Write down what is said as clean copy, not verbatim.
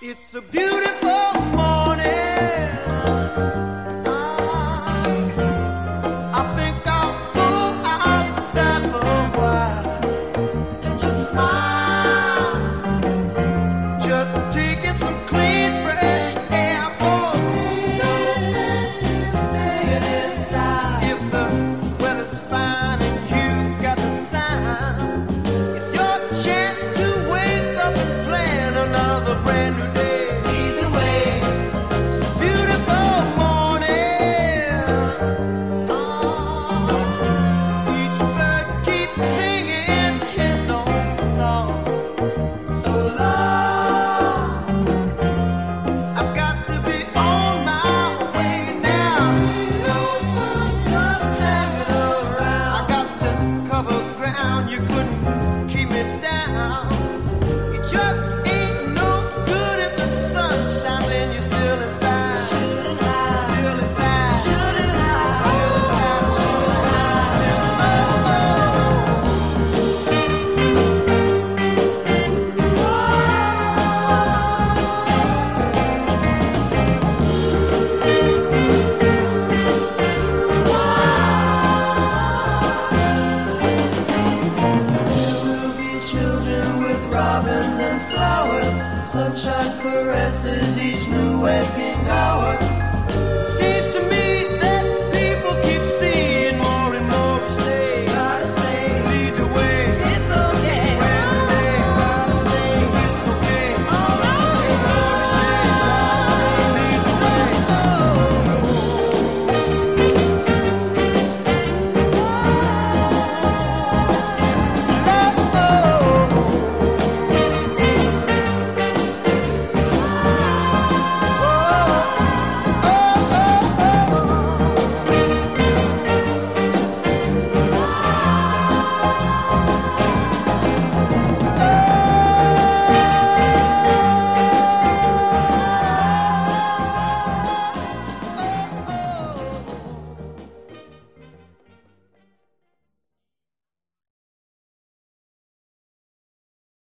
It's a beautiful morning. I think I'll go outside for a while and just smile. Just taking some clean, fresh air. Oh, no sense in staying inside. If the weather's fine and you got the time, it's your chance to wake up and plan another brand new day. Either way, it's a beautiful morning. Each bird keeps singing his own song. So long, I've got to be on my way now. No fun just hanging around. I got to cover ground. You couldn't keep me down. It just ain't no good if the sun shines and you're still inside. Still inside. Still inside. Still inside. There will be children with robins and flowers. Sunshine caresses each new waking